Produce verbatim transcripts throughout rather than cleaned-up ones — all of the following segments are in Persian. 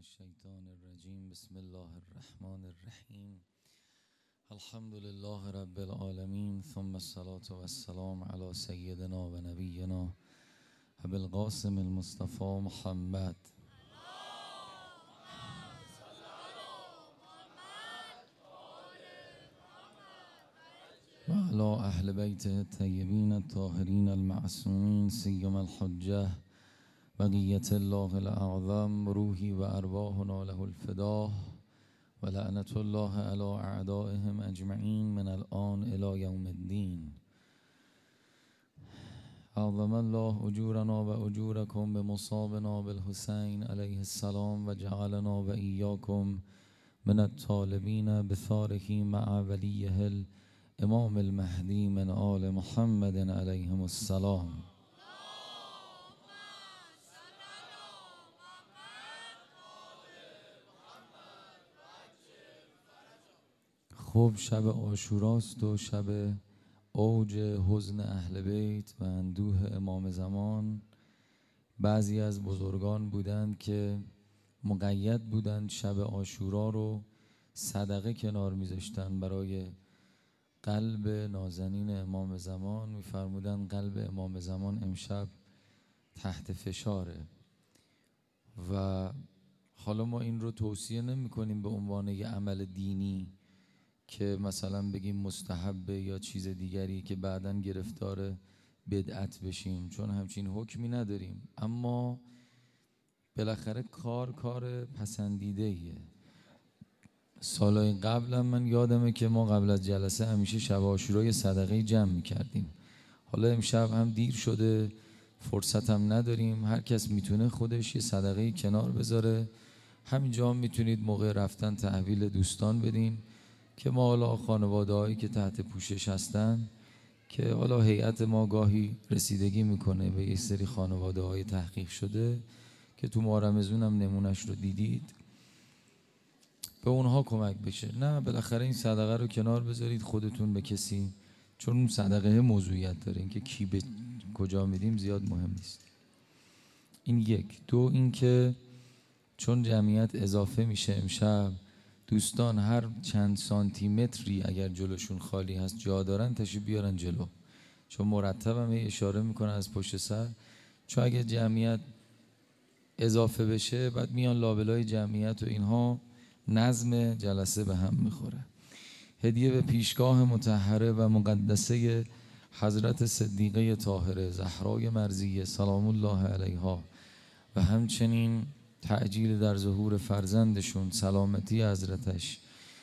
الشیطان الرجیم. بسم الله الرحمن الرحیم. الحمد لله رب العالمین، ثم الصلاة والسلام علی سیدنا و نبینا ابی القاسم المصطفى محمد و علی اهل بیته الطیبین الطاهرین المعصومین، سیما الحجه بقیت الله الاعظم، روحی و ارواحنا له الفداء و لعنت الله علی اعدائهم اجمعین من الان الی یوم الدین. اعظم الله اجورنا و اجورکم بمصابنا بالحسین علیه السلام و جعلنا و ایاکم من الطالبین بثاره مع ولیه الامام المهدی من آل محمد علیهم السلام. خب شب عاشوراست و شب اوج حزن اهل بیت و اندوه امام زمان. بعضی از بزرگان بودند که مقید بودند شب عاشورا رو صدقه کنار میذاشتن برای قلب نازنین امام زمان. میفرمودن قلب امام زمان امشب تحت فشاره و حالا ما این رو توصیه نمی کنیم به عنوان یه عمل دینی که مثلا بگیم مستحبه یا چیز دیگری که بعداً گرفتار بدعت بشیم، چون همچین حکمی نداریم. اما بالاخره کار کار پسندیده ایه. سالهای قبلا من یادمه که ما قبل از جلسه همیشه شب عاشورا صدقه جمع میکردیم. حالا امشب هم دیر شده، فرصت هم نداریم، هر کس میتونه خودش یه صدقه کنار بذاره. همینجا هم میتونید موقع رفتن تحویل دوستان بدین که ما حالا خانواده هایی که تحت پوشش هستن، که حالا هیئت ما گاهی رسیدگی میکنه به یک سری خانواده های تحقیق شده که تو ماه رمضان هم نمونش رو دیدید، به اونها کمک بشه. نه بالاخره این صدقه رو کنار بذارید خودتون به کسی، چون اون صدقه موضوعیت داره، این که کی به کجا میدیم زیاد مهم نیست. این یک. دو اینکه چون جمعیت اضافه میشه امشب، دوستان هر چند سانتی متری اگر جلوشون خالی هست جا دارن تشریف بیارن جلو، چون مرتب هم اشاره میکنن از پشت سر، چون اگر جمعیت اضافه بشه بعد میان لابلای جمعیت و اینها نظم جلسه به هم میخوره. هدیه به پیشگاه مطهره و مقدسه حضرت صدیقه طاهره زهرای مرضیه سلام الله علیها و همچنین تعجیل در ظهور فرزندشون، سلامتی حضرتش،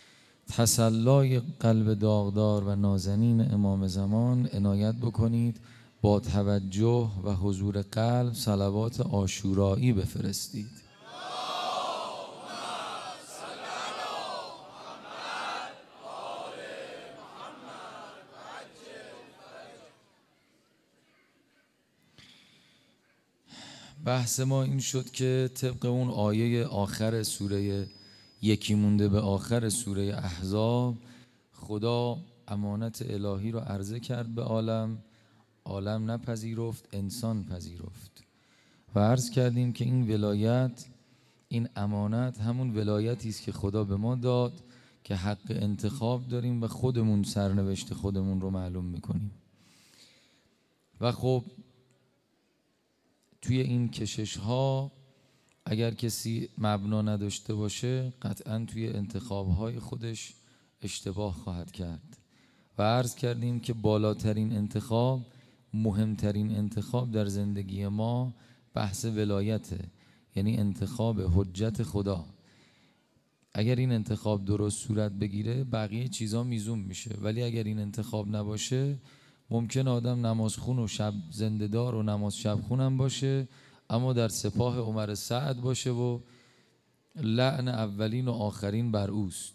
تسلای قلب داغدار و نازنین امام زمان عنایت بکنید. با توجه و حضور قلب صلوات عاشورایی بفرستید. بحث ما این شد که طبق اون آیه آخر سوره یکی مونده به آخر سوره احزاب، خدا امانت الهی رو عرضه کرد به عالم، عالم نپذیرفت، انسان پذیرفت و عرض کردیم که این ولایت، این امانت همون ولایتی است که خدا به ما داد که حق انتخاب داریم و خودمون سرنوشت خودمون رو معلوم میکنیم. و خب توی این کشش ها اگر کسی مبنا نداشته باشه قطعا توی انتخاب های خودش اشتباه خواهد کرد و عرض کردیم که بالاترین انتخاب، مهمترین انتخاب در زندگی ما بحث ولایته، یعنی انتخاب حجت خدا. اگر این انتخاب درست صورت بگیره بقیه چیزا میزون میشه، ولی اگر این انتخاب نباشه ممکن آدم نمازخون و شب زنده‌دار و نماز شبخون هم باشه، اما در سپاه عمر سعد باشه و لعن اولین و آخرین بر اوست.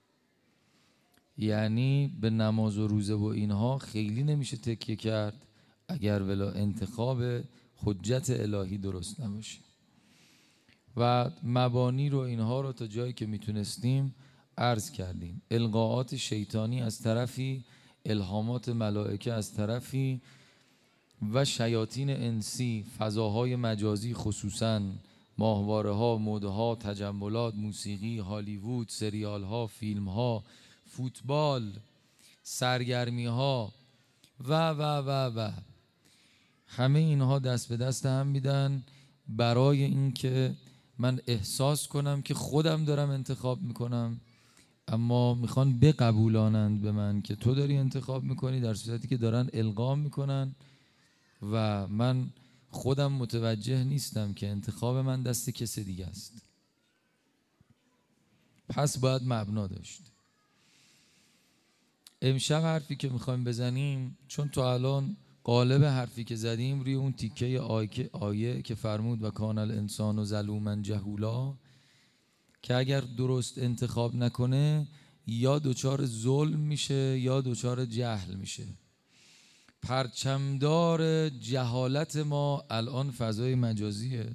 یعنی به نماز و روزه و اینها خیلی نمیشه تکیه کرد اگر ولا انتخاب حجت الهی درست نباشه. و مبانی رو اینها رو تا جایی که میتونستیم عرض کردیم. القاءات شیطانی از طرفی، الهامات ملائکه از طرفی و شیاطین انسی، فضاهای مجازی خصوصاً ماهواره ها، موده ها، تجملات، موسیقی، هالیوود، سریال ها، فیلم ها، فوتبال، سرگرمی ها و و و و همه اینها دست به دست هم میدن برای اینکه من احساس کنم که خودم دارم انتخاب میکنم، اما میخوان بقبولانند به من که تو داری انتخاب میکنی، در صورتی که دارن القا میکنن و من خودم متوجه نیستم که انتخاب من دست کس دیگه است. پس باید مبنا داشت. امشب حرفی که میخوایم بزنیم، چون تا الان قالب حرفی که زدیم روی اون تیکه آیه, آیه که فرمود و کان الانسان ظلوما جهولا، که اگر درست انتخاب نکنه یا دچار ظلم میشه یا دچار جهل میشه. پرچمدار جهالت ما الان فضای مجازیه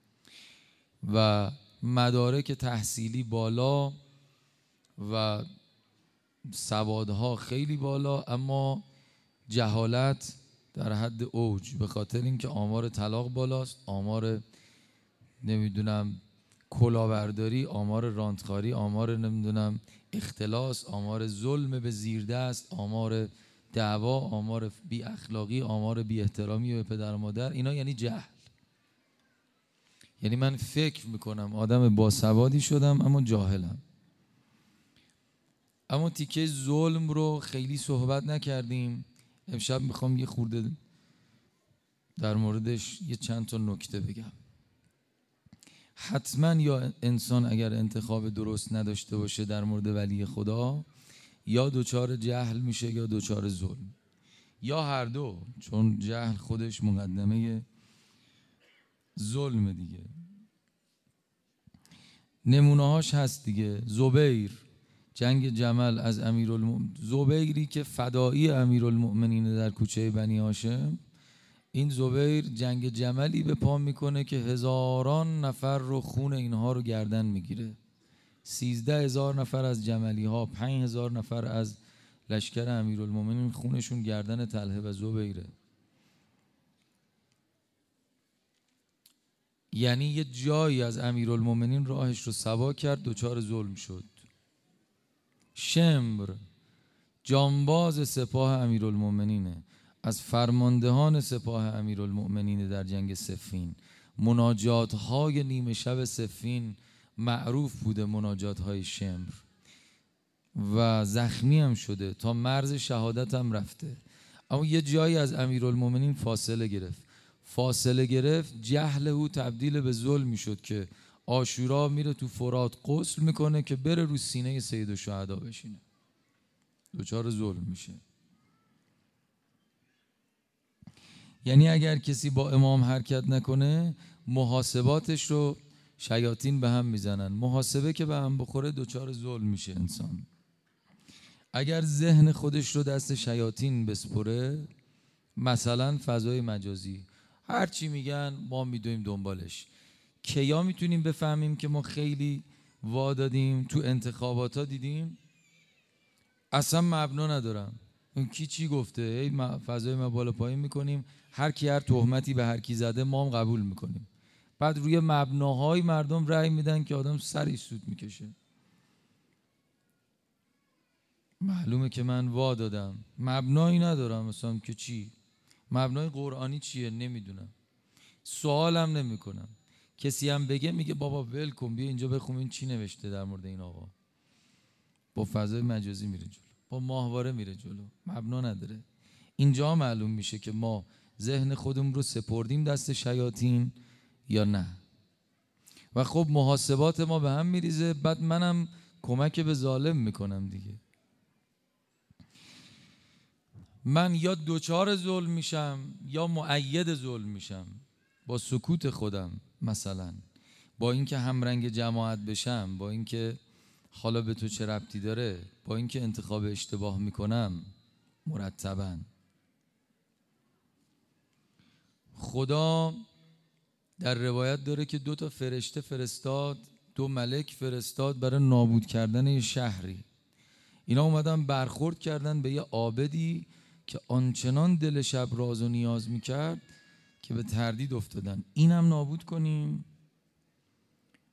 و مدارک تحصیلی بالا و سوادها خیلی بالا، اما جهالت در حد اوج، به خاطر اینکه آمار طلاق بالاست، آمار نمیدونم کلاهبرداری، آمار رانتخاری، آمار نمیدونم اختلاس، آمار ظلم به زیردست، آمار دعوا، آمار بی اخلاقی، آمار بی احترامی به پدر و مادر. اینا یعنی جهل. یعنی من فکر میکنم آدم باسوادی شدم اما جاهلم. اما تیکه ظلم رو خیلی صحبت نکردیم. امشب میخوام یه خورده در موردش یه چند تا نکته بگم. حتما یا انسان اگر انتخاب درست نداشته باشه در مورد ولی خدا، یا دوچار جهل میشه یا دوچار ظلم، یا هر دو، چون جهل خودش مقدمه ظلم دیگه. نمونه هاش هست دیگه. زبیر جنگ جمل از امیرالمؤمنین، زبیری که فدایی امیرالمؤمنین در کوچه بنی هاشم، این زبیر جنگ جملی به پا میکنه که هزاران نفر رو خون اینها رو گردن میگیره. سیزده هزار نفر از جملی ها، پنج هزار نفر از لشکر امیرالمؤمنین خونشون گردن طلحه و زبیره. یعنی یه جایی از امیرالمؤمنین راهش رو سوا کرد، دوچار ظلم شد. شمر جانباز سپاه امیرالمؤمنینه، از فرماندهان سپاه امیرالمؤمنین در جنگ صفین. مناجات های نیمه شب صفین معروف بوده، مناجات های شمر، و زخمی هم شده، تا مرز شهادت هم رفته. اما یه جایی از امیرالمؤمنین فاصله گرفت. فاصله گرفت، جهل او تبدیل به ظلم میشد که عاشورا میره تو فرات غسل میکنه که بره رو سینه سید الشهدا بشینه. دوچار ظلم میشه. یعنی اگر کسی با امام حرکت نکنه، محاسباتش رو شیاطین به هم میزنن. محاسبه که به هم بخوره دوچار ظلم میشه انسان. اگر ذهن خودش رو دست شیاطین بسپره، مثلا فضای مجازی، هر چی میگن ما میدویم دنبالش. کیا میتونیم بفهمیم که ما خیلی وا دادیم؟ تو انتخابات ها دیدیم اصلا مبنا ندارم، اون کی چی گفته، ای فضای ما بالا پایین میکنیم، هر کی هر تهمتی به هر کی زده ما هم قبول میکنیم. بعد روی مبناهای مردم رأی میدن که آدم سرش سود میکشه. معلومه که من وا دادم، مبنایی ندارم مثلا که چی، مبنای قرآنی چیه نمیدونم، سوالم نمیکنم. کسی هم بگه میگه بابا ول کن، بیا اینجا بخون این چی نوشته در مورد این آقا. با فضای مجازی میره جلو، با ماهواره میره جلو، مبنا نداره. اینجا معلوم میشه که ما ذهن خودمون رو سپردیم دست شیاطین یا نه. و خب محاسبات ما به هم میریزه، بعد منم کمک به ظالم میکنم دیگه. من یا دوچار ظلم میشم یا مؤید ظلم میشم با سکوت خودم. مثلا با اینکه همرنگ جماعت بشم، با اینکه حالا به تو چه ربطی داره، با اینکه انتخاب اشتباه میکنم مرتباً. خدا در روایت داره که دو تا فرشته فرستاد، دو ملک فرستاد برای نابود کردن یه شهری. اینا اومدن برخورد کردن به یه عابدی که آنچنان دل شب راز و نیاز میکرد که به تردید افتادن، اینم نابود کنیم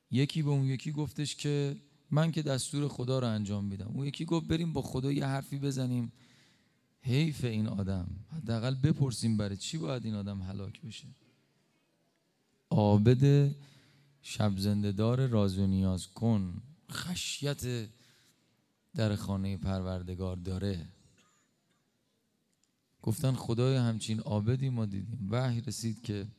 یکی به اون یکی گفتش که من که دستور خدا رو انجام میدم. اون یکی گفت بریم با خدا یه حرفی بزنیم، حیف این آدم، حداقل بپرسیم برای چی باید این آدم هلاک بشه. عابد شب زنده دار راز و نیاز کن، خشیت در خانه پروردگار داره. گفتن خدای همچین عابدی ما دیدیم. وحی رسید که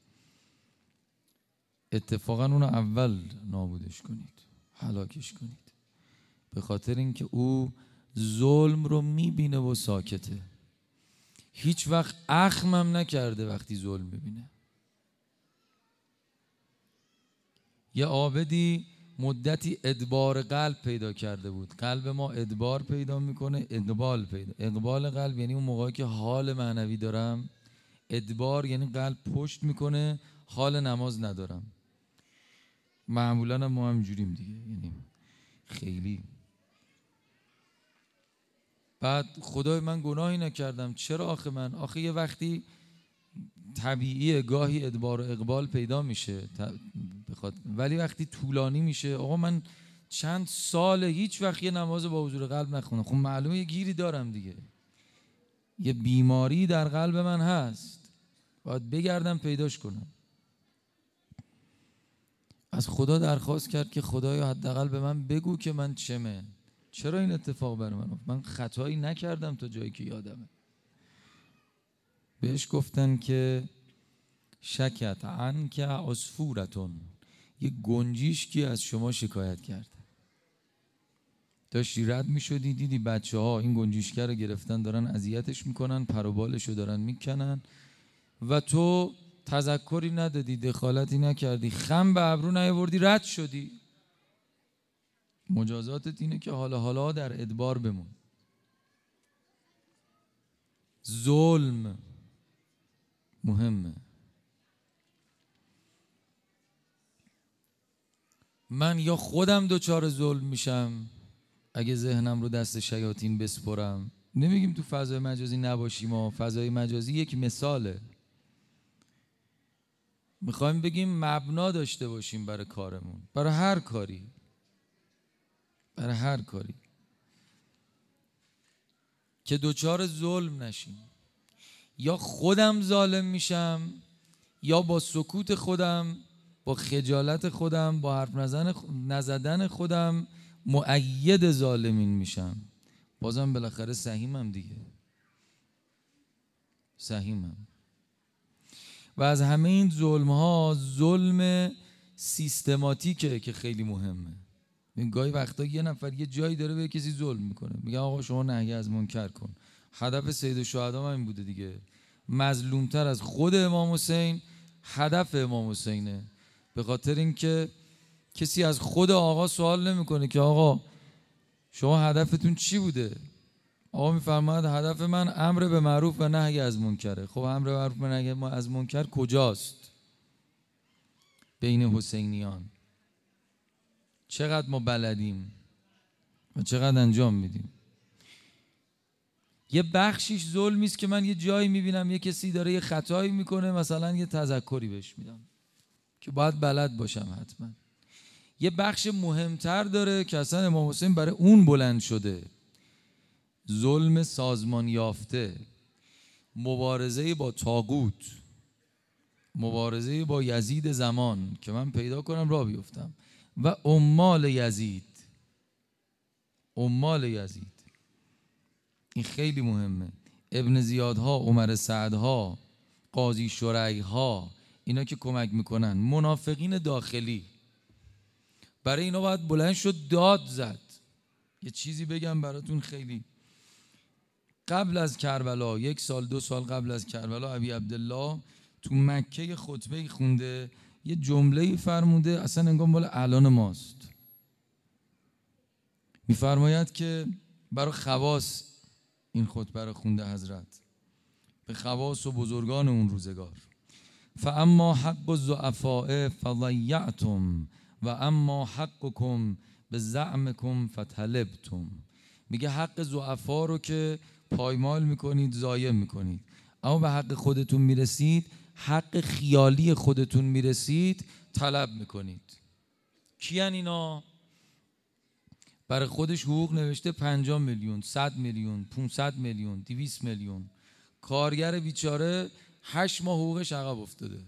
اتفاقا اونو اول نابودش کنید، هلاکش کنید، به خاطر اینکه او ظلم رو میبینه و ساکته. هیچ وقت اخمم نکرده وقتی ظلم میبینه. یه عابدی مدتی ادبار قلب پیدا کرده بود. قلب ما ادبار پیدا میکنه، اقبال پیدا. اقبال قلب یعنی اون موقعی که حال معنوی دارم، ادبار یعنی قلب پشت میکنه، حال نماز ندارم. معمولا ما هم جوریم دیگه، یعنی خیلی. بعد خدای من گناهی نکردم، چرا آخه من؟ آخه یه وقتی طبیعیه گاهی ادبار و اقبال پیدا میشه، ولی وقتی طولانی میشه، آقا من چند سال هیچ وقت یه نماز با حضور قلب نخونم، خب معلومه یه گیری دارم دیگه، یه بیماری در قلب من هست، باید بگردم پیداش کنم. از خدا درخواست کرد که خدایا حداقل به من بگو که من چمه، چرا این اتفاق برای من افتاد؟ من خطایی نکردم تا جایی که یادمه. بهش گفتن که شکت عنک عصفورتون، یه گنجیشکی از شما شکایت کرد. داشتی رد می شدی دیدی بچه ها این گنجیشکر رو گرفتن دارن اذیتش میکنن، پر و بالش رو دارن میکنن و تو تذکری ندادی، دخالتی نکردی، خم به ابرو نیاوردی، رد شدی. مجازاتت اینه که حالا حالا در ادبار بمون. ظلم مهمه. من یا خودم دچار ظلم میشم اگه ذهنم رو دست شیاطین بسپرم. نمیگیم تو فضای مجازی نباشیم، ما فضای مجازی یک مثاله. میخوایم بگیم مبنا داشته باشیم برای کارمون، برای هر کاری، برای هر کاری که دچار ظلم نشیم. یا خودم ظالم میشم یا با سکوت خودم، با خجالت خودم، با حرف نزدن خودم مؤید ظالمین میشم. بازم بالاخره سهیمم دیگه، سهیمم. و از همه این ظلم ها ظلم سیستماتیکه که خیلی مهمه. این گاهی وقتا یه نفر یه جایی داره به کسی ظلم میکنه، میگه آقا شما نهی از منکر کن. هدف سید الشهدا این بوده دیگه، مظلومتر از خود امام حسین هدف امام حسینه. به خاطر اینکه کسی از خود آقا سوال نمیکنه که آقا شما هدفتون چی بوده؟ آقا میفرماید هدف من امر به معروف و نهی از منکره. خب امر به معروف و نهی از منکر کجاست بین حسینیان؟ چقدر ما بلدیم و چقدر انجام میدیم؟ یه بخشیش ظلمی است که من یه جایی میبینم یه کسی داره یه خطایی میکنه، مثلا یه تذکری بهش میدم که باید بلد باشم حتما. یه بخش مهمتر داره که اصلا امام حسین برای اون بلند شده، ظلم سازمان یافته، مبارزه با طاغوت، مبارزه با یزید زمان که من پیدا کنم راه بیفتم، و عمال یزید، عمال یزید. این خیلی مهمه. ابن زیادها، عمر سعدها، قاضی شریحها، اینا که کمک میکنن. منافقین داخلی، برای اینا باید بلند شد داد زد. یه چیزی بگم براتون، خیلی قبل از کربلا، یک سال دو سال قبل از کربلا، ابی عبدالله تو مکه خطبه خونده، یه جمله فرموده اصلا انگار مال الان ماست. میفرماید که برای خواص این خطبه رو خونده حضرت، به خواص و بزرگان اون روزگار. فاما حق الضعفاء فضیعتم و اما حقکم بزعمکم فتلبتم. میگه حق ضعفا رو که پایمال میکنید ضایع میکنید، اما به حق خودتون میرسید، حق خیالی خودتون میرسید طلب میکنید. کیان اینا؟ برای خودش حقوق نوشته پنجاه میلیون، صد میلیون، پانصد میلیون، دویست میلیون. کارگر بیچاره هشت ماه حقوقش عقب افتاده.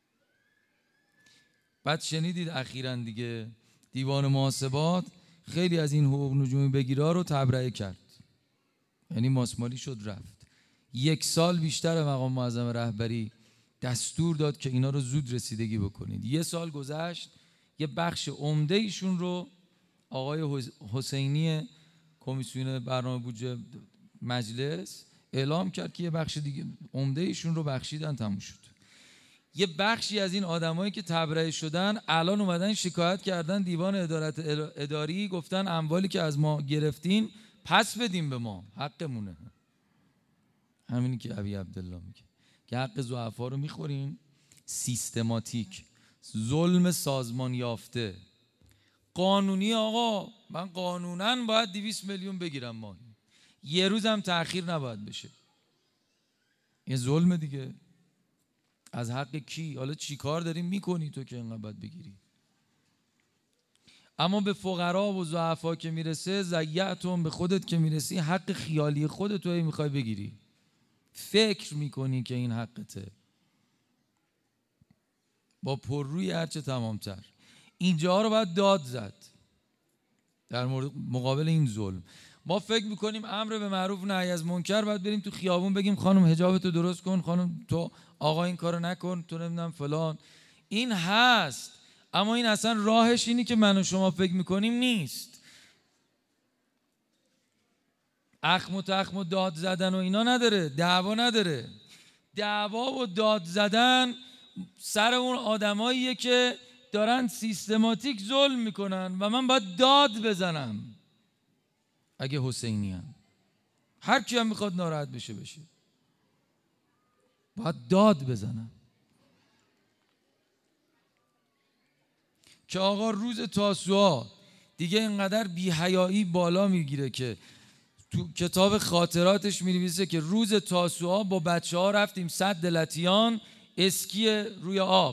بعد شنیدید اخیراً دیگه دیوان محاسبات خیلی از این حقوق نجومی بگیرا رو تبرئه کرد، یعنی ماسمالی شد رفت. یک سال بیشتر مقام معظم رهبری دستور داد که اینا رو زود رسیدگی بکنید. یه سال گذشت، یه بخش عمده ایشون رو آقای حسینی کمیسیون برنامه بودجه مجلس اعلام کرد که یه بخش دیگه عمده ایشون رو بخشیدن، تموم شد. یه بخشی از این آدمایی که تبرئه شدن الان اومدن شکایت کردن دیوان ادارت اداری، گفتن اموالی که از ما گرفتین پس بدیم به ما، حقمونه. همینی که ابی عبدالله میگه که حق ضعفا رو میخورین. سیستماتیک، ظلم سازمان یافته، قانونی. آقا من قانوناً باید دویست میلیون بگیرم ماهی، یه روزم تأخیر نباید بشه. این ظلم دیگه. از حق کی؟ حالا چی کار داری میکنی تو که اینقدر باید بگیری؟ اما به فقرا و ضعفا که میرسه، ضیعتم، به خودت که میرسی حق خیالی خودت رو میخوای بگیری، فکر میکنی که این حقته، با پررویی هرچه تمامتر. اینجا رو باید داد زد در مقابل این ظلم. ما فکر میکنیم امر به معروف نهی از منکر، باید بریم تو خیابون بگیم خانم حجابتو درست کن، خانم تو آقا این کارو نکن، تو نمیدونم فلان. این هست، اما این اصلا راهش اینی که من و شما فکر میکنیم نیست. اخم و تخم و داد زدن و اینا نداره، دعوا نداره. دعوا و داد زدن سر اون آدماییه که دارن سیستماتیک ظلم میکنن و من باید داد بزنم. اگه حسینی هم هر کی هم میخواد ناراحت بشه بشه، باید داد بزنم که آقا روز تاسوعا دیگه اینقدر بی‌حیایی بالا میگیره که تو کتاب خاطراتش می‌نویسه که روز تاسوعا با بچه ها رفتیم سد لطیان اسکی روی آب.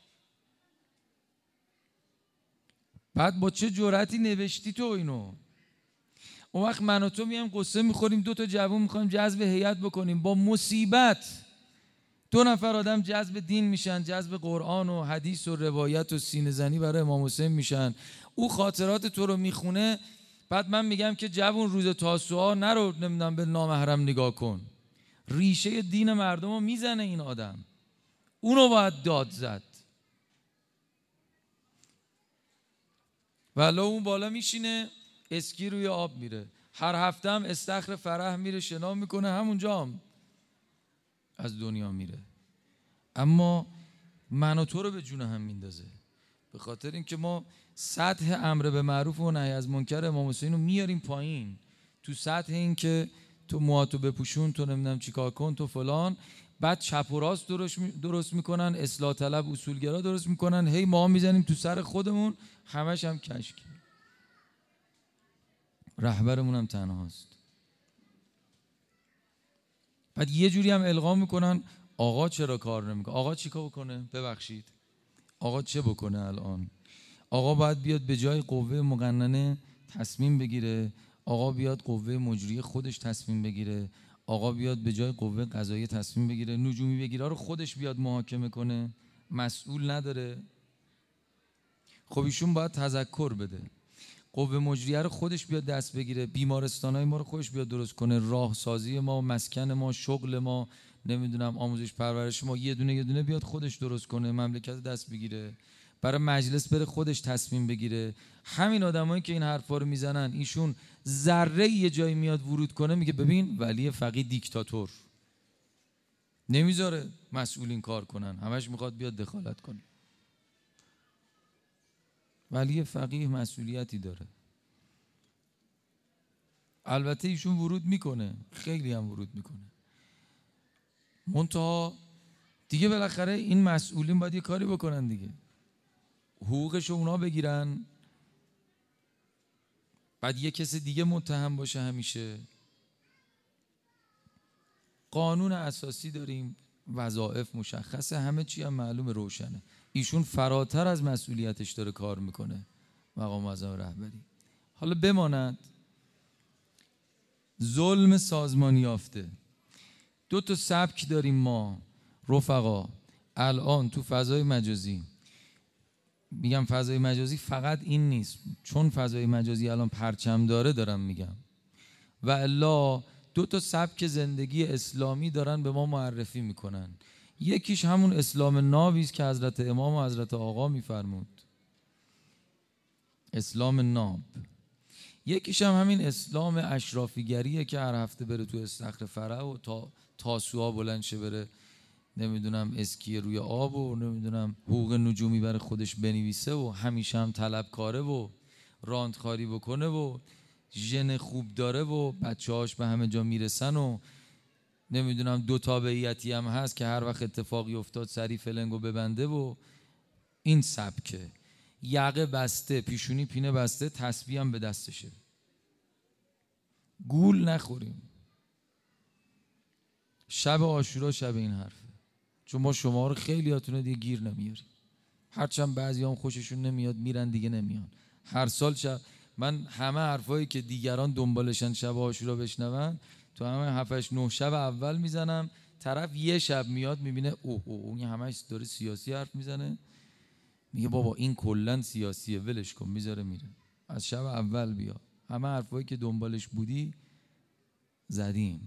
بعد با چه جرأتی نوشتی تو اینو؟ اون وقت من و تو میایم قصه میخوریم، دو تا جوون میخوایم جذب هیئت بکنیم، با مصیبت دو نفر آدم جذب دین میشن، جذب قرآن و حدیث و روایت و سینه زنی برای امام حسین میشن. او خاطرات تو رو میخونه، بعد من میگم که جوون روز تاسوعا نرو نمیدونم به نامحرم نگاه کن. ریشه دین مردم رو میزنه این آدم، اونو باید داد زد. ولی اون بالا میشینه اسکی روی آب میره، هر هفته هم استخر فرح میره شنا میکنه، همونجا هم از دنیا میره. اما من و تو رو به جون هم میندازه، به خاطر اینکه ما سطح امر به معروف و نهی از منکر امام حسین رو میاریم پایین، تو سطح این که تو موهاتو بپوشون، تو نمیدونم چیکار کن، تو فلان. بعد چپ و راست درست میکنن، اصلاح طلب اصولگرا درست میکنن، هی ما میزنیم تو سر خودمون، همش هم کشکی. رهبرمون هم تنهاست. بعد یه جوری هم القا میکنن آقا چرا کار نمیکنه؟ آقا چیکار بکنه؟ ببخشید آقا چه بکنه الان؟ آقا باید بیاد به جای قوه مقننه تصمیم بگیره، آقا بیاد قوه مجریه خودش تصمیم بگیره، آقا بیاد به جای قوه قضاییه تصمیم بگیره، نجومی بگیره رو خودش بیاد محاکمه کنه، مسئول نداره. خب ایشون باید تذکر بده، قوه مجریه رو خودش بیاد دست بگیره، بیمارستانای ما رو خودش بیاد درست کنه، راهسازی ما، مسکن ما، شغل ما، نمیدونم آموزش پرورش ما، یه دونه یه دونه بیاد خودش درست کنه، مملکت دست بگیره، برای مجلس بره خودش تصمیم بگیره. همین آدمایی که این حرفا رو میزنن، ایشون ذره یه جایی میاد ورود کنه میگه ببین ولی فقیه دیکتاتور، نمیذاره مسئولین کار کنن، همش میخواد بیاد دخالت کنه. ولی فقیه مسئولیتی داره. البته ایشون ورود میکنه، خیلی هم ورود میکنه، منتها دیگه بالاخره این مسئولین باید یه کاری بکنن دیگه، حقوقشو اونا بگیرن. بعد یه کسی دیگه متهم باشه همیشه. قانون اساسی داریم، وظایف مشخصه، همه چی هم معلوم روشنه. ایشون فراتر از مسئولیتش داره کار میکنه، مقام معظم رهبری. حالا بماند ظلم سازمانی یافته. دو تا سبک داریم ما رفقا الان تو فضای مجازی. میگم فضای مجازی فقط این نیست، چون فضای مجازی الان پرچم داره دارم میگم، و الا دو تا سبک زندگی اسلامی دارن به ما معرفی میکنن. یکیش همون اسلام نابی است که حضرت امام و حضرت آقا میفرمود، اسلام ناب. یکیش هم همین اسلام اشرافیگریه که هر هفته بره تو استخر فرح و تا تاسوعا بلند شه بره نمیدونم اسکی روی آب و نمیدونم حقوق نجومی برای خودش بنویسه و همیشه هم طلبکاره و راندخاری بکنه و ژن خوب داره و بچه‌هاش به همه جا میرسن و نمیدونم دو تابعیتی هم هست که هر وقت اتفاقی افتاد سری فلنگو ببنده و این سبکه. یقه بسته، پیشونی پینه بسته، تسبیح هم به دستشه. گول نخوریم. شب عاشورا شب این حرفه، چون ما شما رو خیلیاتون دیگه گیر نمیاریم. هرچند بعضی هم خوششون نمیاد میرن دیگه نمیان. هر سال شب من همه حرفایی که دیگران دنبالشن شب عاشورا بشنون تو همه هفتش نه شب اول میزنم. طرف یه شب میاد میبینه اوه اوه اون همش داره سیاسی حرف میزنه، میگه بابا این کلن سیاسیه ولش کن، میذاره میره. از شب اول بیا همه حرفایی که دنبالش بودی زدیم.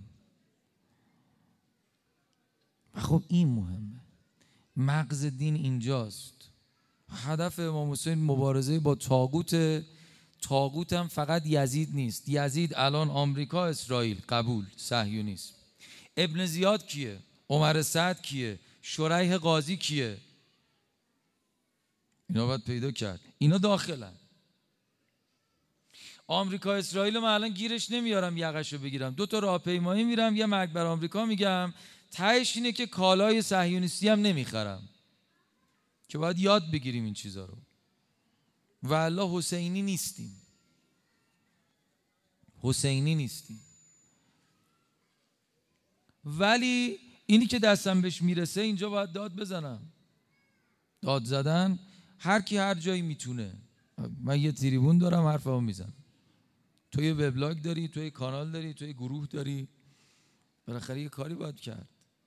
خب این مهمه، مغز دین اینجاست. هدف امام حسین مبارزه با طاغوت. طاغوت هم فقط یزید نیست. یزید الان آمریکا، اسرائیل، قبول، صهیونیسم. ابن زیاد کیه؟ عمر سعد کیه؟ شریح قاضی کیه؟ اینا باید پیدا کرد. اینا داخلن. آمریکا اسرائیل من الان گیرش نمیارم یقشو بگیرم، دو تا راهپیمایی میرم یه مرگ بر آمریکا میگم، تهش اینه که کالای صهیونیستی هم نمیخرم، که باید یاد بگیریم این چیزا رو. و الله حسینی نیستیم، حسینی نیستیم. ولی اینی که دستم بهش میرسه اینجا باید داد بزنم. داد زدن هر کی هر جایی میتونه. من یه تریبون دارم حرفمو میزنم، تو یه وبلاگ داری، تو یه کانال داری، تو یه گروه داری، بالاخره یه کاری باید کرد.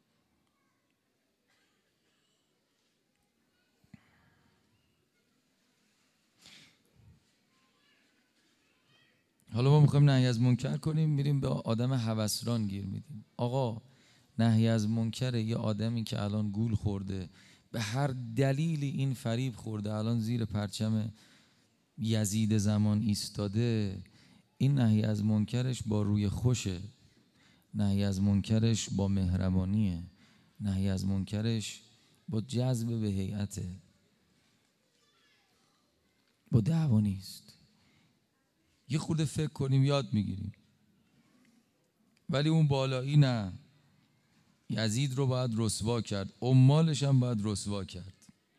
حالا ما میخوایم نهی از منکر کنیم، میریم به آدم هوسران گیر میدیم. آقا نهی از منکر یه آدمی که الان گول خورده، به هر دلیلی این فریب خورده، الان زیر پرچم یزید زمان ایستاده، این نهی از منکرش با روی خوشه، نهی از منکرش با مهربانیه، نهی از منکرش با جذب به هیئته، با دعوا نیست. یه خورده فکر کنیم یاد میگیریم. ولی اون بالایی نه، یزید رو باید رسوا کرد، عمالش هم باید رسوا کرد.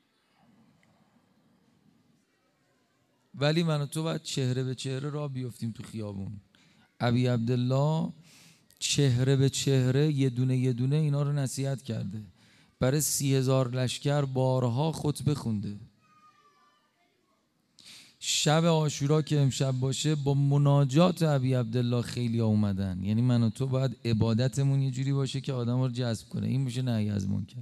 ولی من و تو باید چهره به چهره راه بیفتیم تو خیابون. ابی عبدالله چهره به چهره یه دونه یه دونه اینا رو نصیحت کرده، برای سی هزار لشکر بارها خطبه خونده. شب عاشورا که امشب باشه با مناجات ابی عبدالله خیلی ها اومدن. یعنی من و تو باید عبادتمون یه جوری باشه که آدم رو جذب کنه. این میشه نهی از منکر.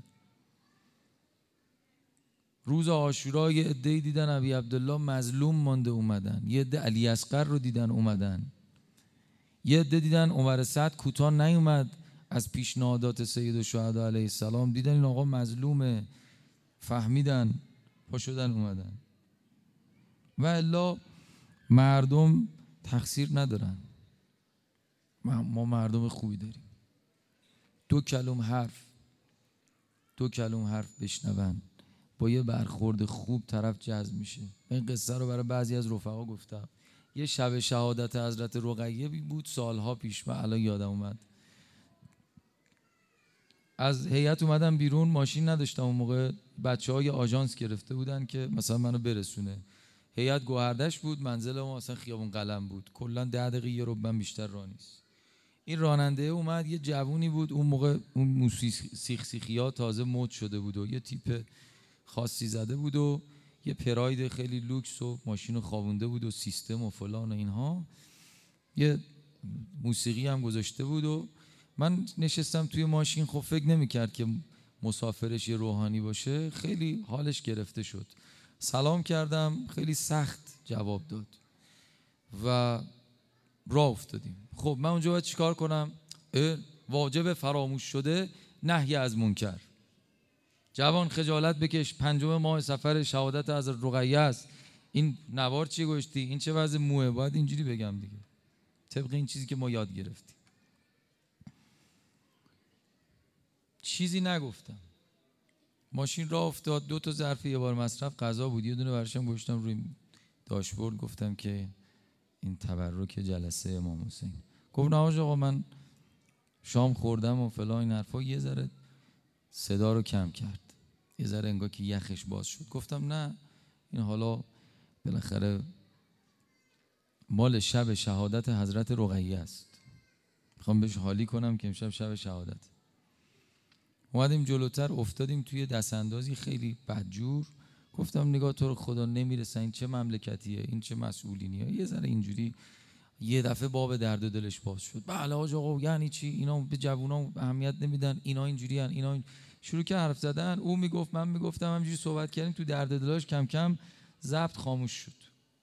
روز عاشورا یه عده‌ای دیدن ابی عبدالله مظلوم مانده اومدن، یه عده علی اصغر رو دیدن اومدن، یه عده دیدن عمر سعد کوتاه نیومد از پیشنهادات سید الشهدا علیه السلام، دیدن این آقا مظلومه، فهمیدن، پا شدن اومدن. و الا مردم تقصیر ندارن، ما مردم خوبی داریم. دو کلم حرف دو کلم حرف بشنون، با یه برخورد خوب طرف جذب میشه. این قصه رو برای بعضی از رفقا گفتم. یه شب شهادت حضرت رقیه بود سالها پیش، من الان یادم اومد. از هیئت اومدم بیرون، ماشین نداشتم اون موقع، بچه‌ها یه آژانس گرفته بودن که مثلا منو برسونه. هیئت گوهردش بود، منزل ما مثلا خیابون قلم بود، کلا ده دقیقه یه ربع بیشتر راه نیست. این راننده اومد، یه جوونی بود اون موقع، اون موسی سیخ سیخیا تازه مد شده بود و یه تیپ خاصی زده بود و یه پراید خیلی لوکس و ماشین خوابونده بود و سیستم و فلان و اینها، یه موسیقی هم گذاشته بود و من نشستم توی ماشین. خب فکر نمی‌کرد که مسافرش یه روحانی باشه، خیلی حالش گرفته شد. سلام کردم، خیلی سخت جواب داد و راه افتادیم. خب من اونجا باید چیکار کنم؟ واجب فراموش شده نهی از منکر. جوان خجالت بکش، پنجم ماه سفر شهادت از رقیه است. این نوار چی گوشتی؟ این چه وضع موه؟ باید اینجوری بگم دیگه، طبق این چیزی که ما یاد گرفتیم. چیزی نگفتم. ماشین راه افتاد. دو تا ظرف یه بار مصرف غذا بود، یه دونه برشم گذاشتم روی داشبورد، گفتم که این تبرک جلسه امام حسین. گفت نه آقا من شام خوردم و فلان این حرفا. یه ذره صدا رو کم کرد، یه ذره انگار که یخش باز شد. گفتم نه، این حالا بالاخره مال شب شهادت حضرت رقیه است، میخوام بهش حالی کنم که امشب شب شهادت. اومدیم جلوتر، افتادیم توی دستاندازی خیلی بدجور. گفتم نگاه تو رو خدا نمیرسه، این چه مملکتیه، این چه مسئولینیه. یه ذره اینجوری یه دفعه باب درد و دلش باز شد. بله حاج آقا یعنی چی؟ اینا به جوونا اهمیت نمیدن، اینا اینجوری ان، اینا این... شروع کرد حرف زدن. او میگفت من میگفتم، همینجوری صحبت کردیم تو درد دلش. کم کم ضبط خاموش شد.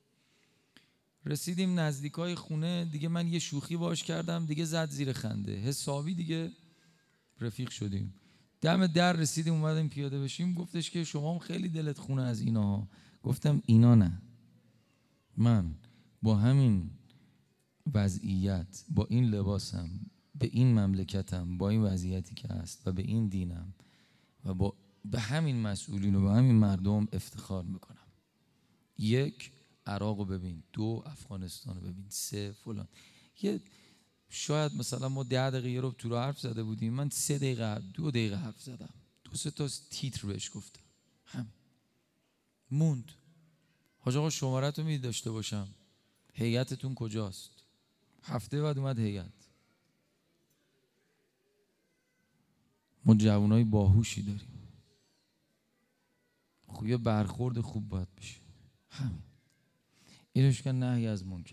رسیدیم نزدیکای خونه دیگه، من یه شوخی باش کردم دیگه، زد زیر خنده حسابی دیگه، رفیق شدیم. دم در رسیدیم اومدیم پیاده بشیم، گفتش که شما هم خیلی دلت خونه از اینا. گفتم اینا نه، من با همین وضعیت، با این لباسم، به این مملکتم، با این وضعیتی که هست و به این دینم و با به همین مسئولین و به همین مردم افتخار میکنم. یک، عراق رو ببین، دو، افغانستان رو ببین، سه، فلان. یه شاید مثلا ما ده دقیقه یه رو تو رو حرف زده بودیم، من سه دقیقه دو دقیقه حرف زدم، دو سه تا تیتر بهش گفتم، هم موند. حاج آقا شماره تو می داشته باشم، هیئتتون کجاست؟ هفته بعد اومد هیئت. ما جوانای باهوشی داریم، خب یه برخورد خوب باید بشه. همین اینش که نهی از منکر.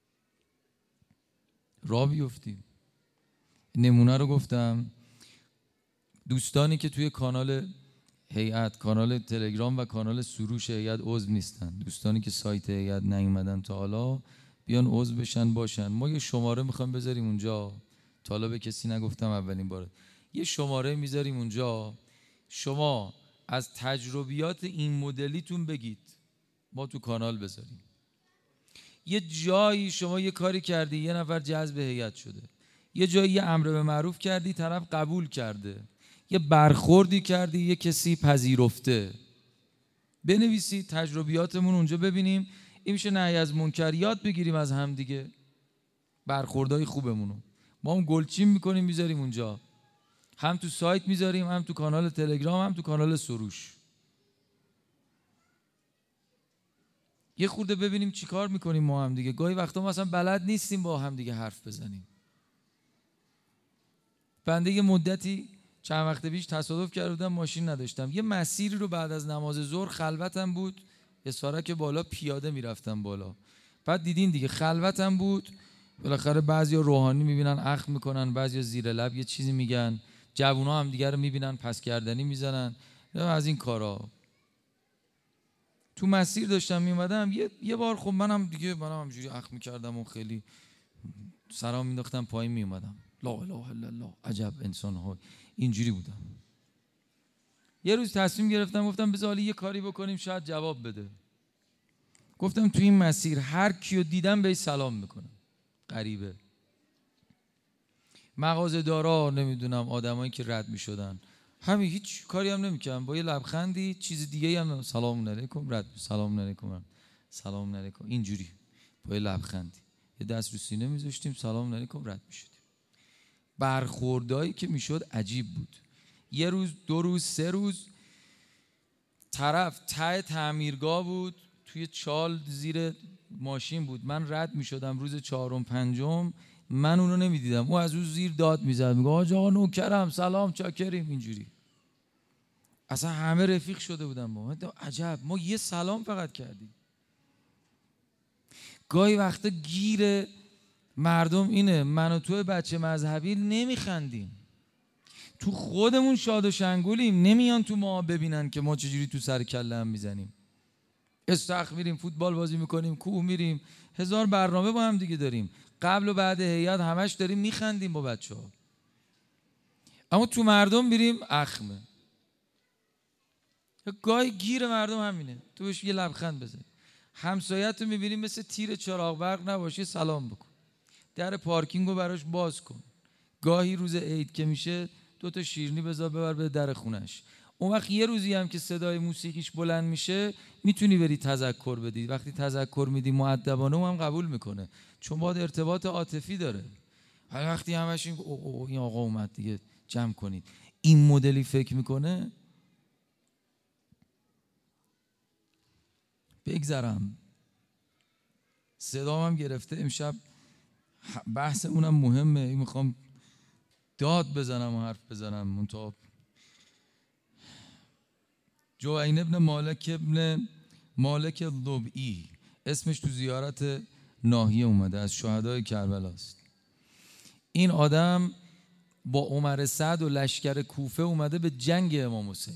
راه بیفتیم. نمونه رو گفتم. دوستانی که توی کانال هیئت، کانال تلگرام و کانال سروش هیئت عضو نیستن، دوستانی که سایت هیئت نیومدن تا حالا، بیان عضو بشن باشن. ما یه شماره میخوام بذاریم اونجا، تا حالا به کسی نگفتم، اولین باره. یه شماره میذاریم اونجا، شما از تجربیات این مدلیتون بگید، ما تو کانال بذاریم. یه جایی شما یه کاری کردی، یه نفر جذب هیئت شده، یه جایی یه امر به معروف کردی، طرف قبول کرده، یه برخوردی کردی، یه کسی پذیرفته، بنویسید تجربیاتمون اونجا ببینیم. این میشه نهی از منکر، یاد بگیریم از هم دیگه برخوردهای خوبمونو. ما هم گلچین میکنیم میذاریم اونجا، هم تو سایت میذاریم، هم تو کانال تلگرام، هم تو کانال سروش. یه خورده ببینیم چی کار میکنیم ما هم دیگه. گاهی وقتا ما اصلا بلد نیستیم با هم دیگه حرف بزنیم. بنده یه مدتی چند وقت پیش تصادف کرده بودم، ماشین نداشتم، یه مسیری رو بعد از نماز ظهر، خلوتم بود، اسارک بالا، پیاده میرفتم بالا. بعد دیدین دیگه خلوتم بود، بالاخره بعضیا روحانی میبینن اخم میکنن، بعضیا زیر لب یه چیزی میگن، جوونا هم دیگه رو میبینن پس گردنی میزنن، از این کارا. تو مسیر داشتم میومدم، یه یه بار خب منم دیگه منم همجوری اخم میکردم و خیلی سرام مینداختم پایین میومدم. لا اله الا الله، عجب انسان ها، اینجوری بودم. یه روز تصمیم گرفتم، گفتم بذار یه کاری بکنیم شاید جواب بده. گفتم تو این مسیر هر کیو دیدم بهش سلام میکنم. غریبه، مغازه دارا، نمیدونم آدمایی که رد میشدن، همین هیچ کاری هم نمیکردم، با یه لبخندی چیز دیگه هم سلام علیکم، رد سلام علیکم، سلام علیکم، اینجوری با یه لبخندی، یه دست رو سینه میذاشتیم سلام علیکم، رد میشدیم. برخوردایی که میشد عجیب بود. یه روز، دو روز، سه روز، طرف ته تعمیرگاه بود، توی چال زیر ماشین بود، من رد میشدم روز چهارم پنجم، من اونو نمیدیدم، او از اون زیر داد میزد، میگه آقا نوکرم، سلام چاکریم، اینجوری. اصلا همه رفیق شده بودن با من. عجب، ما یه سلام فقط کردیم. گاهی وقتا گیر مردم اینه من و تو بچه مذهبی نمیخندیم، تو خودمون شاد و شنگولیم، نمیان تو ما ببینن که ما چجوری تو سر کله هم میزنیم. استخ میریم، فوتبال بازی میکنیم، کوه میریم، هزار برنامه با هم دیگه داریم، قبل و بعد هیئت همش داریم میخندیم با بچه ها. اما تو مردم میریم اخمه. گاهی گیر مردم همینه، تو بهش یه لبخند بزن. همسایت رو میبینیم مثل تیر چراغ برق نباشه سلام بکن، در پارکینگ رو براش باز کن. گاهی روز عید که میشه دو تا شیرینی بذار ببر به در خونش. اون وقت یه روزی هم که صدای موسیقیش بلند میشه میتونی بری تذکر بدی. وقتی تذکر میدی مؤدبانه اون هم قبول میکنه، چون باید ارتباط عاطفی داره. هر وقتی همش این او او این آقا اومد دیگه جمع کنید، این مدلی فکر میکنه. بگذرم صدام هم گرفته امشب، بحث اونم مهمه. این میخوام داد بزنم و حرف بزنم. منتها جوین ابن مالک ابن مالک ضبعی اسمش تو زیارت ناحیه اومده، از شهدای کربلاست. این آدم با عمر سعد و لشکر کوفه اومده به جنگ امام حسین.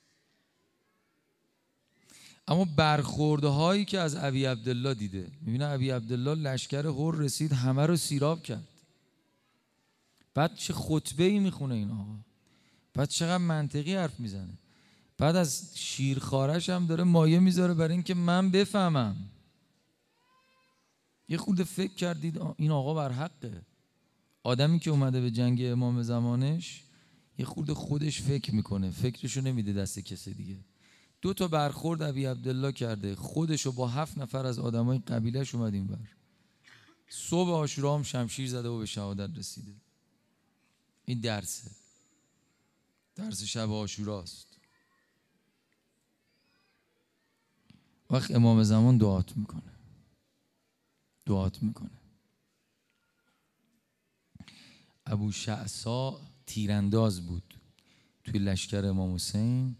اما برخورده هایی که از ابی عبدالله دیده، میبینه ابی عبدالله لشکر هر رسید همه رو سیراب کرد. بعد چه خطبه ای میخونه این آقا، بعد چقدر منطقی حرف میزنه، بعد از شیرخوارش هم داره مایه میذاره برای اینکه من بفهمم. یه خورده فکر کردید این آقا بر حقه. آدمی که اومده به جنگ امام زمانش یه خورده خودش فکر میکنه، فکرشو نمیده دست کسی دیگه. دو تا برخورد ابی عبدالله کرده، خودشو با هفت نفر از آدمای قبیلهش اومد این بر. صبح عاشورا هم شمشیر زده و به شهادت رسیده. این درسه، درس شب عاشوراست. وقت امام زمان دعات میکنه دعات میکنه ابو شعثا تیرانداز بود توی لشکر امام حسین،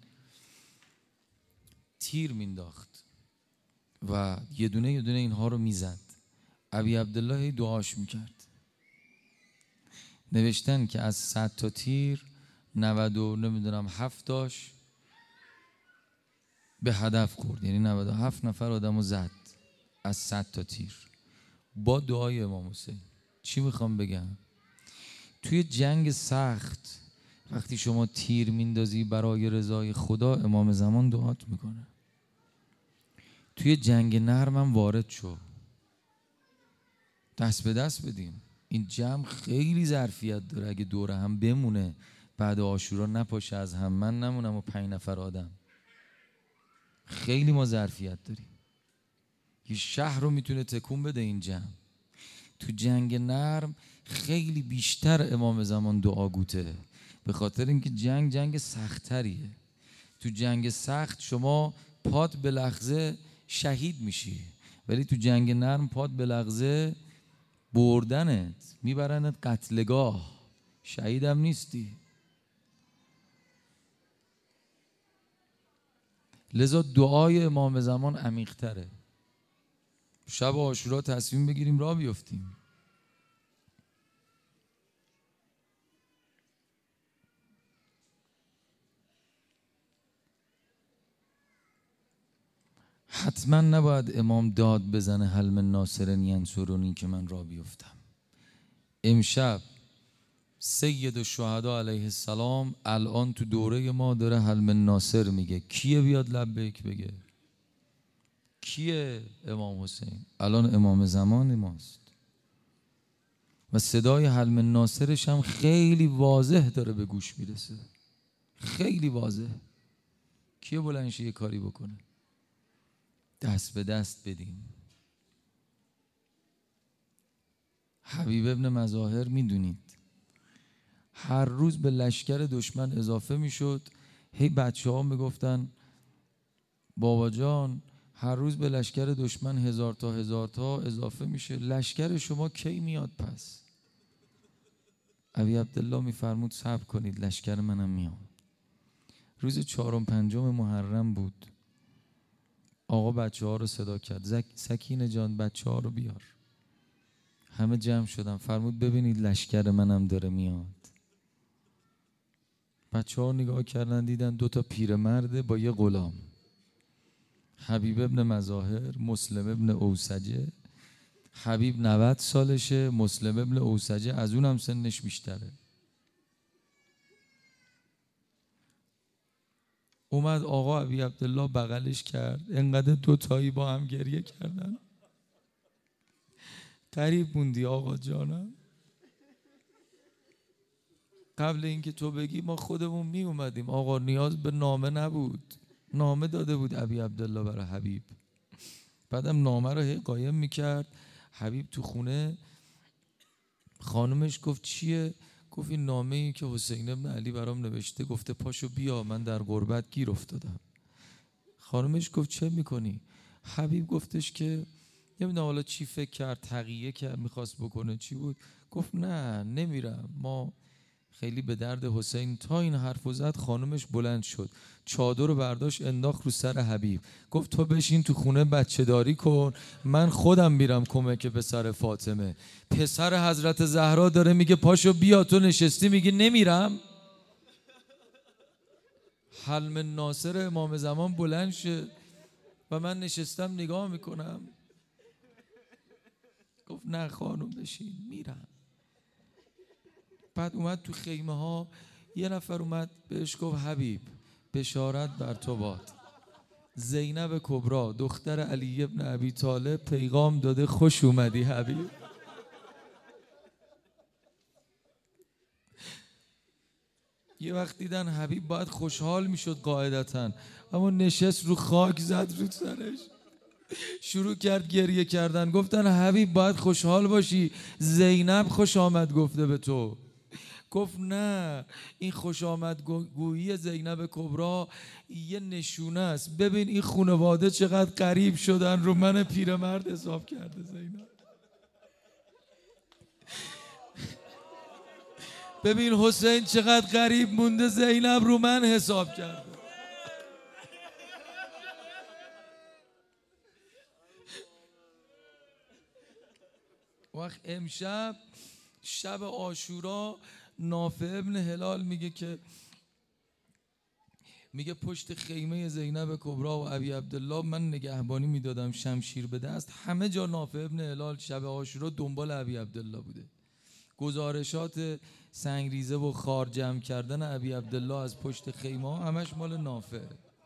تیر مینداخت و یه دونه یه دونه اینها رو میزد. ابی عبدالله دعاش میکرد. نوشتن که از صد تا تیر نود و نمیدونم هفتاش به هدف خورد، یعنی نود و هفت نفر آدمو زد از صد تا تیر با دعای امام حسین. چی میخوام بگم؟ توی جنگ سخت وقتی شما تیر میندازی برای رضای خدا، امام زمان دعات میکنه. توی جنگ نرم هم وارد شو، دست به دست بدیم. این جمع خیلی ظرفیت داره، اگه دوره هم بمونه بعد عاشورا نپاشه از هم، من نمونم و پنج نفر آدم. خیلی ما ظرفیت داریم، یه شهر رو میتونه تکون بده این جمع. تو جنگ نرم خیلی بیشتر امام زمان دعاگوته، به خاطر اینکه جنگ جنگ سخت‌تریه. تو جنگ سخت شما پات به لحظه شهید میشی، ولی تو جنگ نرم پات به لحظه بردنت، میبرنت قتلگاه، شهیدم نیستی. لذا دعای امام زمان عمیق تره. شب عاشورا تصمیم بگیریم راه بیفتیم. حتما نباید امام داد بزنه هل من ناصر ینصرنی که من راه بیفتم. امشب سید الشهدا علیه السلام الان تو دوره ما داره هل من ناصر میگه. کیه بیاد لبیک بگه؟ کیه؟ امام حسین. الان امام زمان ماست و صدای هل من ناصرش هم خیلی واضح داره به گوش میرسه، خیلی واضح. کیه بلندشه یه کاری بکنه؟ دست به دست بدیم. حبیب ابن مظاهر میدونید هر روز به لشکر دشمن اضافه میشد. هی بچه ها میگفتن بابا جان هر روز به لشکر دشمن هزار تا هزار تا اضافه میشه، لشکر شما کی میاد پس؟ ابی عبدالله میفرمود صبر کنید لشکر منم میاد. روز چهارم پنجم محرم بود. آقا بچه ها رو صدا کرد، زک... سکینه جان بچه ها رو بیار. همه جمع شدن، فرمود ببینید لشکر منم داره میاد. بچه ها نگاه کردن دیدن دوتا پیرمرده با یه غلام، حبیب ابن مظاهر، مسلم ابن اوسجه. حبیب نود سالشه، مسلم ابن اوسجه از اونم سنش بیشتره. اومد آقا ابی عبدالله بغلش کرد، انقدر دوتایی با هم گریه کردن. قریب موندی آقا جانم، قبل اینکه تو بگی ما خودمون می اومدیم. آقا نیاز به نامه نبود، نامه داده بود ابی عبدالله برای حبیب. بعدم نامه رو هی قایم میکرد. حبیب تو خونه، خانمش گفت چیه؟ گفت این نامه ای که حسین ابن علی برام نوشته، گفته پاشو بیا من در غربت گیر افتادم. خانمش گفت چه میکنی؟ حبیب گفتش که نمیدونم حالا چی فکر کرد، تقیه کرد میخواست بکنه چی بود. گفت نه نمیرم، ما خیلی به درد حسین. تا این حرفو زد خانمش بلند شد، چادر رو برداشت انداخت رو سر حبیب، گفت تو بشین تو خونه بچه داری کن، من خودم میرم کمک پسر فاطمه. پسر حضرت زهرا داره میگه پاشو بیا، تو نشستی میگه نمیرم. حلم ناصر امام زمان بلند شد و من نشستم نگاه میکنم. گفت نه خانم بشین، میرم. بعد اومد تو خیمه ها، یه نفر اومد بهش گفت حبیب بشارت بر تو باد، زینب کبرا دختر علی ابن ابی طالب پیغام داده خوش اومدی حبیب. یه وقت دیدن حبیب باید خوشحال میشد قاعدتا، اما نشست رو خاک زد رو سرش، شروع کرد گریه کردن. گفتن حبیب باید خوشحال باشی، زینب خوش آمد گفته به تو. گفت نه، این خوش آمد گویی زینب کبرا یه نشونه است، ببین این خانواده چقدر غریب شدن، رو من پیرمرد حساب کرده زینب. ببین حسین چقدر غریب مونده، زینب رو من حساب کرده. وقت امشب شب عاشورا، نافع ابن هلال میگه که میگه پشت خیمه زینب کبرا و ابی عبدالله من نگهبانی میدادم شمشیر به دست، همه جا نافع ابن هلال شب عاشورا دنبال ابی عبدالله بوده. گزارشات سنگریزه و خار جمع کردن ابی عبدالله از پشت خیمه همش مال نافع.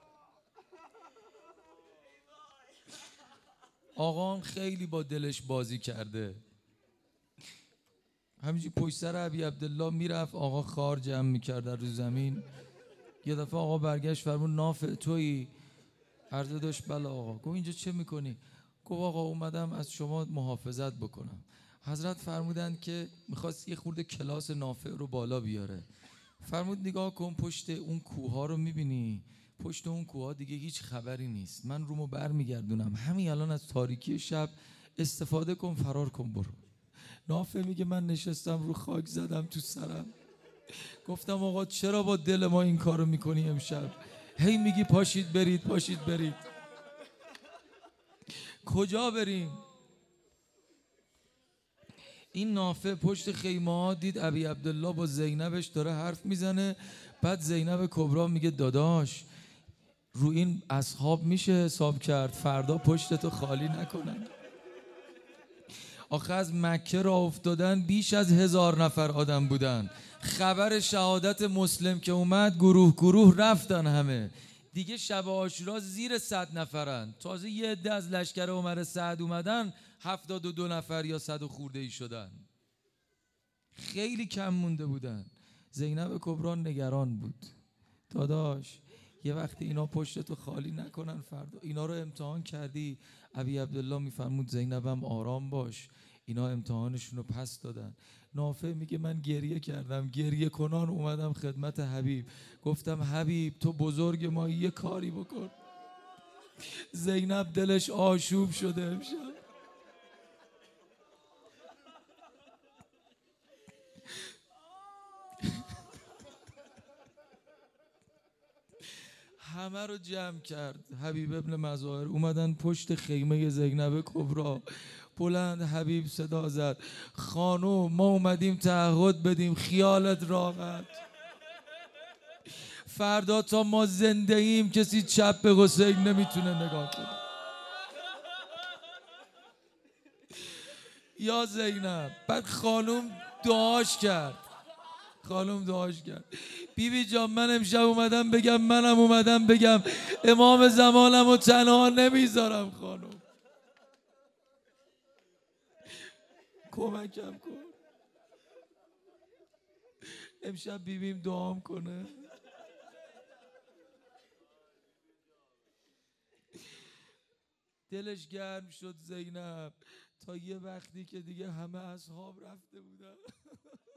آقام خیلی با دلش بازی کرده، همینجوری پشت سر ابی عبدالله میرفت، آقا خار جمع میکرد رو زمین. یه دفعه آقا برگشت فرمود نافع تویی؟ عرضه داشت بله آقا. گفت اینجا چه میکنی؟ گفت آقا اومدم از شما محافظت بکنم. حضرت فرمودند که میخواست یه خورده کلاس نافع رو بالا بیاره. فرمود نگاه کن پشت اون کوها رو میبینی؟ پشت اون کوها دیگه هیچ خبری نیست، من رومو بر میگردونم، همین الان از تاریکی شب استفاده کن، فرار کن برو. نافع میگه من نشستم رو خاک زدم تو سرم، گفتم آقا چرا با دل ما این کارو میکنی امشب؟ هی میگی پاشید برید پاشید برید، کجا بریم؟ این نافع پشت خیمه ها دید ابی عبدالله با زینبش داره حرف میزنه. بعد زینب کبرا میگه داداش رو این اصحاب میشه حساب کرد، فردا پشتتو خالی نکنن. آخه از مکه را افتادن بیش از هزار نفر آدم بودن. خبر شهادت مسلم که اومد گروه گروه رفتن همه. دیگه شب عاشورا زیر صد نفرن، تازه یه عده از لشکر عمر سعد اومدن هفتاد و دو نفر یا صد و خورده ای شدن، خیلی کم مونده بودن. زینب کبرا نگران بود، داداش یه وقتی اینا پشتتو خالی نکنن فردا، اینا رو امتحان کردی؟ ابی عبدالله میفرمود زینبم آرام باش، اینا امتحانشون رو پس دادن. نافع میگه من گریه کردم، گریه کنان اومدم خدمت حبیب، گفتم حبیب تو بزرگ ما، یه کاری بکن. زینب دلش آشوب شده امشب. همه رو جمع کرد. حبیب ابن مظاهر اومدن پشت خیمه زینب کبرا. بلند حبیب صدا زد خانم ما اومدیم تعهد بدیم خیالت راحت، فردا تا ما زنده ایم کسی چپ به حسین نمیتونه نگاه کنه. یا زینب. بعد خانم دعاش کرد، خانم دعاش کرد بیبی جان من امشب اومدم بگم منم اومدم بگم امام زمانم و تنها نمیذارم، خانم کمکم کن امشب بیبیم دعام کنه. دلش گرم شد زینب تا یه وقتی که دیگه همه اصحاب رفته بودن